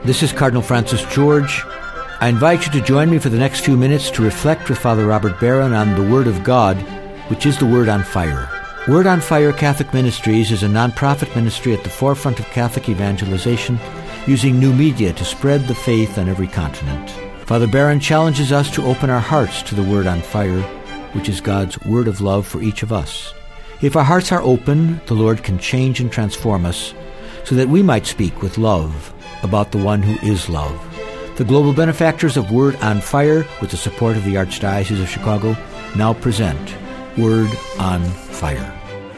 This is Cardinal Francis George. I invite you to join me for the next few minutes to reflect with Father Robert Barron on the Word of God, which is the Word on Fire. Word on Fire Catholic Ministries is a non-profit ministry at the forefront of Catholic evangelization, using new media to spread the faith on every continent. Father Barron challenges us to open our hearts to the Word on Fire, which is God's word of love for each of us. If our hearts are open, the Lord can change and transform us so that we might speak with love about the one who is love. The global benefactors of Word on Fire, with the support of the Archdiocese of Chicago, now present Word on Fire.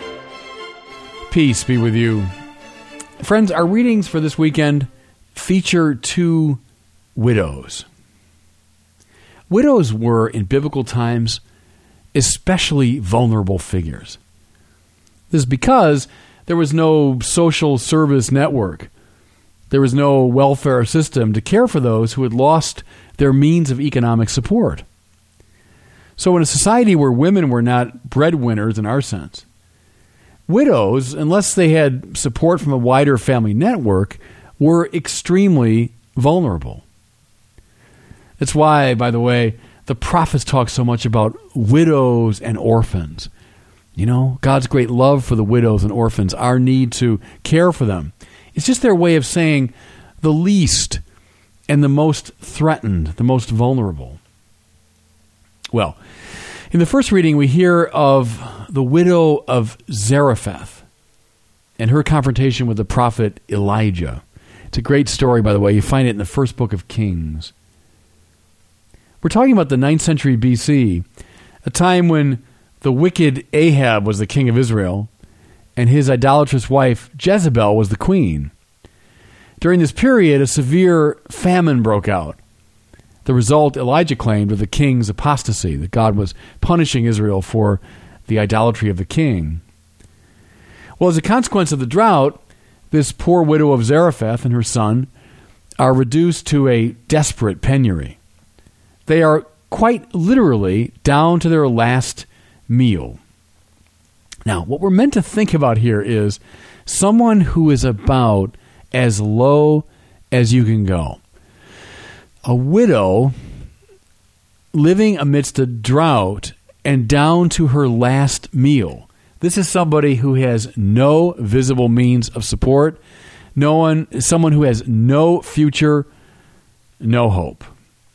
Peace be with you. Friends, our readings for this weekend feature two widows. Widows were, in biblical times, especially vulnerable figures. This is because there was no social service network. There was no welfare system to care for those who had lost their means of economic support. So in a society where women were not breadwinners in our sense, widows, unless they had support from a wider family network, were extremely vulnerable. That's why, by the way, the prophets talk so much about widows and orphans. You know, God's great love for the widows and orphans, our need to care for them. It's just their way of saying the least and the most threatened, the most vulnerable. Well, in the first reading, we hear of the widow of Zarephath and her confrontation with the prophet Elijah. It's a great story, by the way. You find it in the first book of Kings. We're talking about the 9th century BC, a time when the wicked Ahab was the king of Israel, and his idolatrous wife Jezebel was the queen. During this period, a severe famine broke out. The result, Elijah claimed, of the king's apostasy, that God was punishing Israel for the idolatry of the king. Well, as a consequence of the drought, this poor widow of Zarephath and her son are reduced to a desperate penury. They are quite literally down to their last meal. Now, what we're meant to think about here is someone who is about as low as you can go. A widow living amidst a drought and down to her last meal. This is somebody who has no visible means of support, someone who has no future, no hope.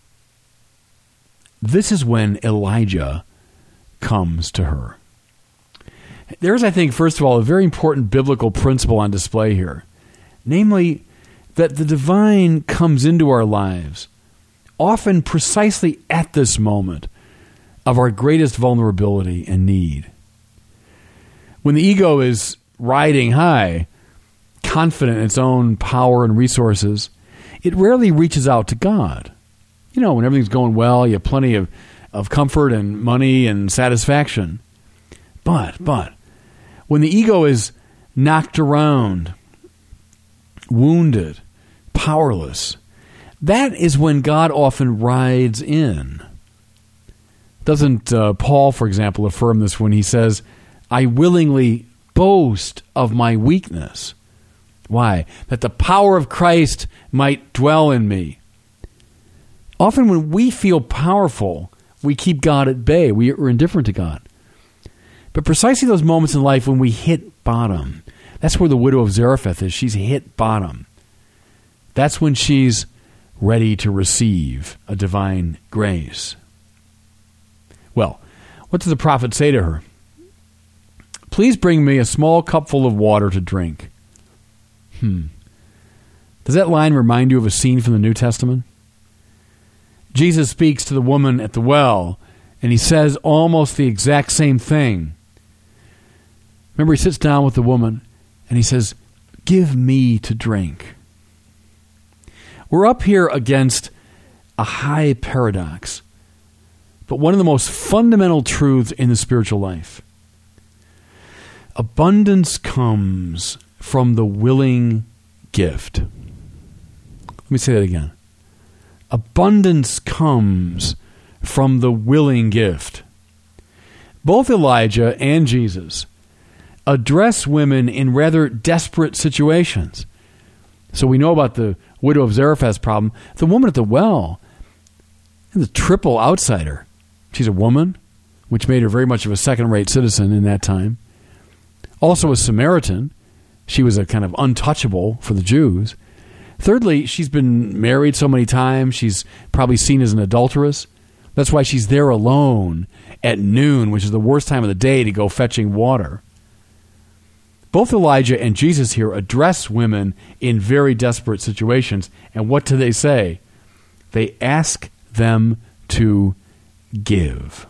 This is when Elijah comes to her. There's, I think, first of all, a very important biblical principle on display here. Namely, that the divine comes into our lives, often precisely at this moment of our greatest vulnerability and need. When the ego is riding high, confident in its own power and resources, it rarely reaches out to God. You know, when everything's going well, you have plenty of comfort and money and satisfaction. But when the ego is knocked around, wounded, powerless, that is when God often rides in. Doesn't Paul, for example, affirm this when he says, I willingly boast of my weakness? Why? That the power of Christ might dwell in me. Often when we feel powerful, we keep God at bay. We're indifferent to God. But precisely those moments in life when we hit bottom, that's where the widow of Zarephath is. She's hit bottom. That's when she's ready to receive a divine grace. Well, what does the prophet say to her? Please bring me a small cupful of water to drink. Does that line remind you of a scene from the New Testament? Jesus speaks to the woman at the well, and he says almost the exact same thing. Remember, he sits down with the woman, and he says, give me to drink. We're up here against a high paradox, but one of the most fundamental truths in the spiritual life. Abundance comes from the willing gift. Let me say that again. Abundance comes from the willing gift. Both Elijah and Jesus address women in rather desperate situations. So we know about the widow of Zarephath's problem. The woman at the well is a triple outsider. She's a woman, which made her very much of a second-rate citizen in that time. Also a Samaritan. She was a kind of untouchable for the Jews. Thirdly, she's been married so many times, she's probably seen as an adulteress. That's why she's there alone at noon, which is the worst time of the day to go fetching water. Both Elijah and Jesus here address women in very desperate situations. And what do they say? They ask them to give.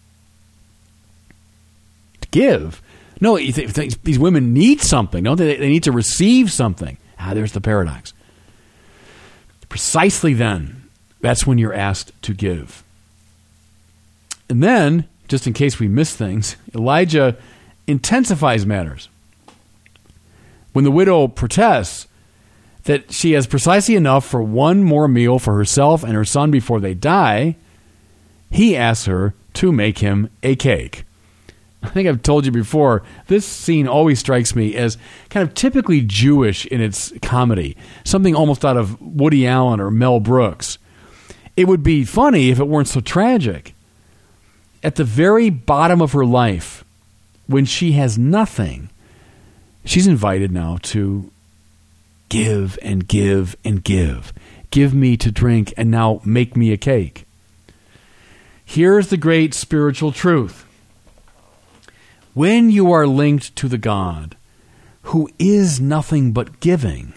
To give? No, you think these women need something, don't they? They need to receive something. There's the paradox. Precisely then, that's when you're asked to give. And then, just in case we miss things, Elijah intensifies matters. When the widow protests that she has precisely enough for one more meal for herself and her son before they die, he asks her to make him a cake. I think I've told you before, this scene always strikes me as kind of typically Jewish in its comedy, something almost out of Woody Allen or Mel Brooks. It would be funny if it weren't so tragic. At the very bottom of her life, when she has nothing, she's invited now to give and give and give. Give me to drink and now make me a cake. Here's the great spiritual truth. When you are linked to the God who is nothing but giving,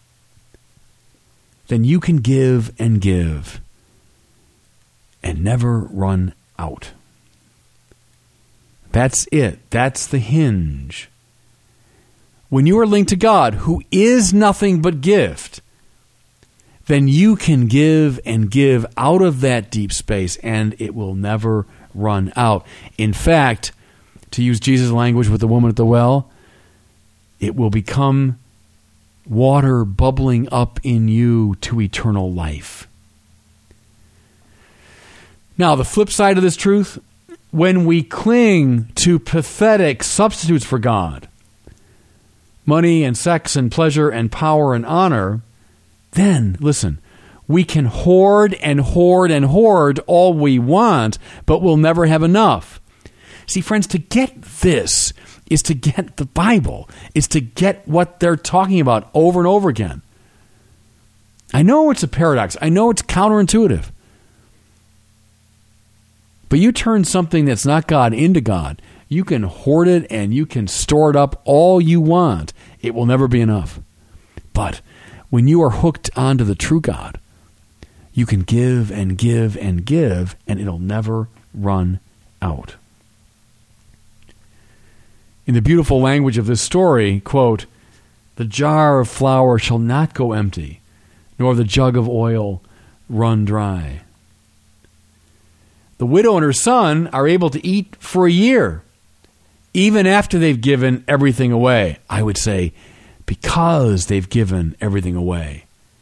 then you can give and never run out. That's it. That's the hinge. When you are linked to God, who is nothing but gift, then you can give and give out of that deep space, and it will never run out. In fact, to use Jesus' language with the woman at the well, it will become water bubbling up in you to eternal life. Now, the flip side of this truth, when we cling to pathetic substitutes for God, money and sex and pleasure and power and honor, then, listen, we can hoard and hoard and hoard all we want, but we'll never have enough. See, friends, to get this is to get the Bible, is to get what they're talking about over and over again. I know it's a paradox. I know it's counterintuitive. But you turn something that's not God into God. You can hoard it and you can store it up all you want. It will never be enough. But when you are hooked onto the true God, you can give and give and give, and it'll never run out. In the beautiful language of this story, quote, "The jar of flour shall not go empty, nor the jug of oil run dry." The widow and her son are able to eat for a year, even after they've given everything away. I would say, because they've given everything away.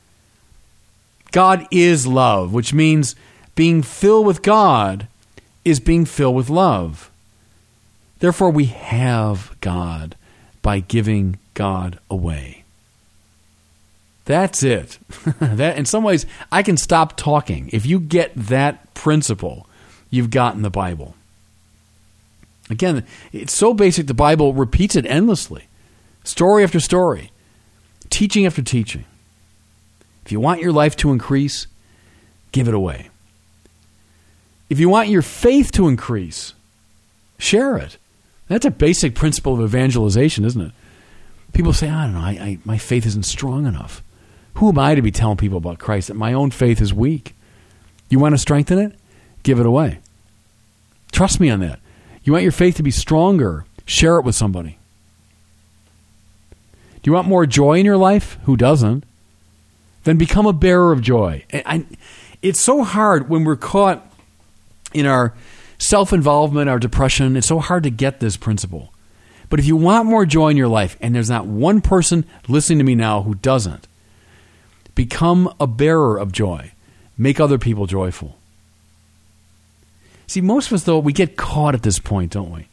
God is love, which means being filled with God is being filled with love. Therefore, we have God by giving God away. That's it. That, in some ways, I can stop talking. If you get that principle, you've gotten the Bible. Again, it's so basic, the Bible repeats it endlessly. Story after story. Teaching after teaching. If you want your life to increase, give it away. If you want your faith to increase, share it. That's a basic principle of evangelization, isn't it? People say, I don't know, my faith isn't strong enough. Who am I to be telling people about Christ? That my own faith is weak. You want to strengthen it? Give it away. Trust me on that. You want your faith to be stronger? Share it with somebody. Do you want more joy in your life? Who doesn't? Then become a bearer of joy. It's so hard when we're caught in our self-involvement, our depression. It's so hard to get this principle. But if you want more joy in your life, and there's not one person listening to me now who doesn't, become a bearer of joy. Make other people joyful. See, most of us, though, we get caught at this point, don't we?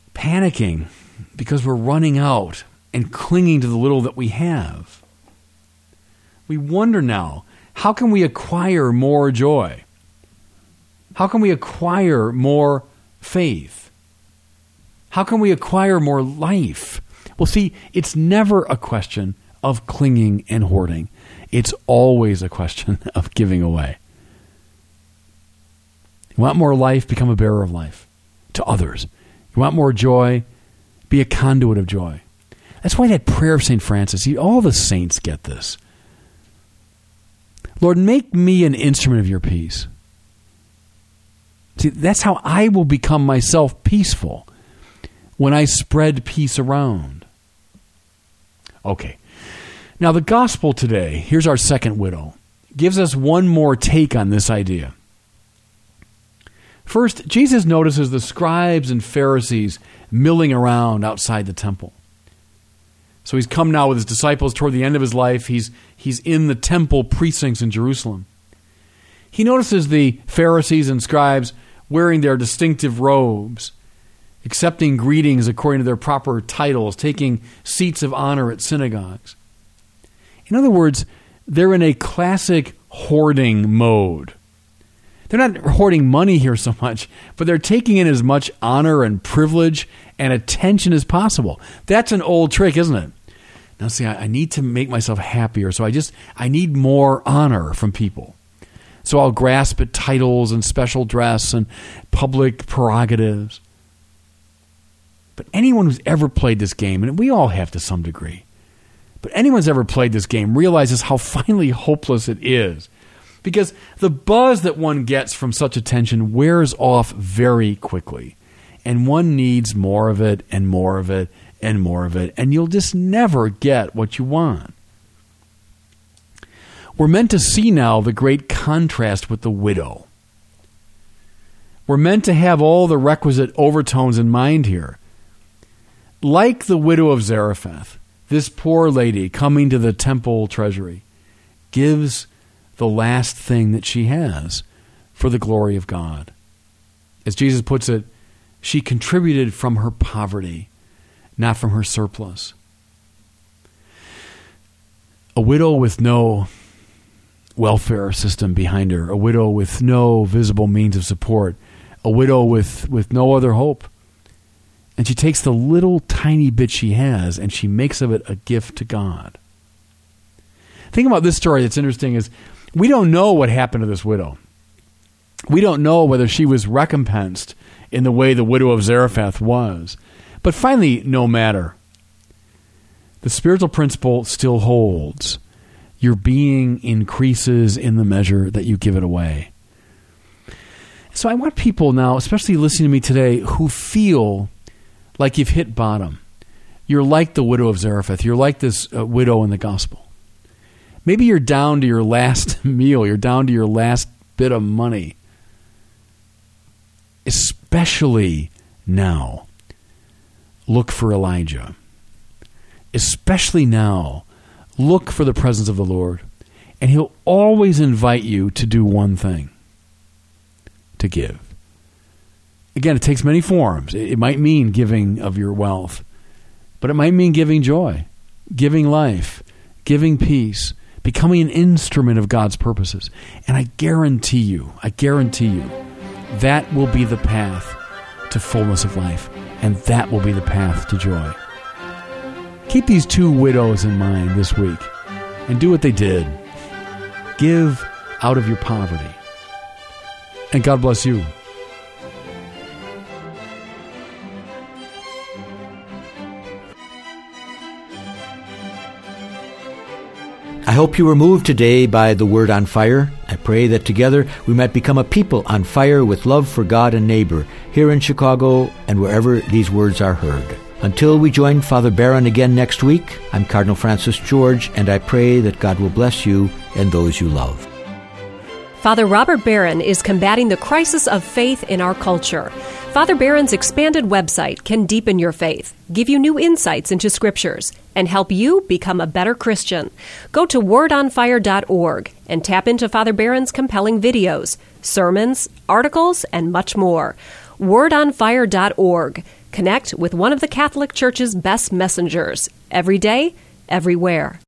Panicking because we're running out and clinging to the little that we have. We wonder now, how can we acquire more joy? How can we acquire more faith? How can we acquire more life? Well, see, it's never a question of clinging and hoarding. It's always a question of giving away. You want more life? Become a bearer of life to others. You want more joy? Be a conduit of joy. That's why that prayer of St. Francis, all the saints get this. Lord, make me an instrument of your peace. See, that's how I will become myself peaceful, when I spread peace around. Okay. Now, the gospel today, here's our second widow, gives us one more take on this idea. First, Jesus notices the scribes and Pharisees milling around outside the temple. So he's come now with his disciples toward the end of his life. He's in the temple precincts in Jerusalem. He notices the Pharisees and scribes wearing their distinctive robes, accepting greetings according to their proper titles, taking seats of honor at synagogues. In other words, they're in a classic hoarding mode. They're not hoarding money here so much, but they're taking in as much honor and privilege and attention as possible. That's an old trick, isn't it? Now, see, I need to make myself happier, so I need more honor from people. So I'll grasp at titles and special dress and public prerogatives. But anyone who's ever played this game, and we all have to some degree, but anyone who's ever played this game realizes how finally hopeless it is. Because the buzz that one gets from such attention wears off very quickly. And one needs more of it and more of it and more of it. And you'll just never get what you want. We're meant to see now the great contrast with the widow. We're meant to have all the requisite overtones in mind here. Like the widow of Zarephath, this poor lady coming to the temple treasury gives the last thing that she has for the glory of God. As Jesus puts it, she contributed from her poverty, not from her surplus. A widow with no welfare system behind her, a widow with no visible means of support, a widow with no other hope. And she takes the little tiny bit she has and she makes of it a gift to God. The thing about this story that's interesting is we don't know what happened to this widow. We don't know whether she was recompensed in the way the widow of Zarephath was. But finally, no matter. The spiritual principle still holds. Your being increases in the measure that you give it away. So I want people now, especially listening to me today, who feel like you've hit bottom. You're like the widow of Zarephath. You're like this widow in the gospel. Maybe you're down to your last meal. You're down to your last bit of money. Especially now, look for Elijah. Especially now, look for the presence of the Lord. And he'll always invite you to do one thing. To give. Again, it takes many forms. It might mean giving of your wealth. But it might mean giving joy, giving life, giving peace, becoming an instrument of God's purposes. And I guarantee you, that will be the path to fullness of life. And that will be the path to joy. Keep these two widows in mind this week and do what they did. Give out of your poverty. And God bless you. I hope you were moved today by the Word on Fire. I pray that together we might become a people on fire with love for God and neighbor here in Chicago and wherever these words are heard. Until we join Father Barron again next week, I'm Cardinal Francis George, and I pray that God will bless you and those you love. Father Robert Barron is combating the crisis of faith in our culture. Father Barron's expanded website can deepen your faith, give you new insights into scriptures, and help you become a better Christian. Go to wordonfire.org and tap into Father Barron's compelling videos, sermons, articles, and much more. Wordonfire.org. Connect with one of the Catholic Church's best messengers, every day, everywhere.